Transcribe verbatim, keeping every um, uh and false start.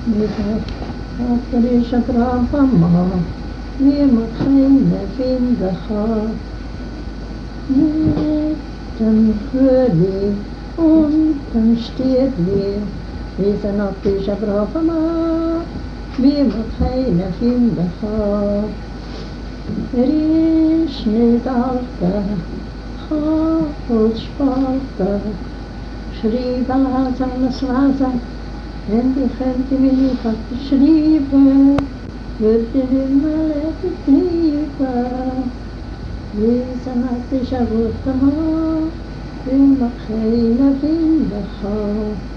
Vater is een brave man, wie mag geen vinden gaan. Met een goede und een stedje, is een is een brave man, wie mag geen vinden gaan. Er is niet altijd Godspalte, schrijven laat alles laten, en die gent die niet had geschreven, wordt er immer even knieven. Wezen had is een woord te maken, u mag geen vinden gaan.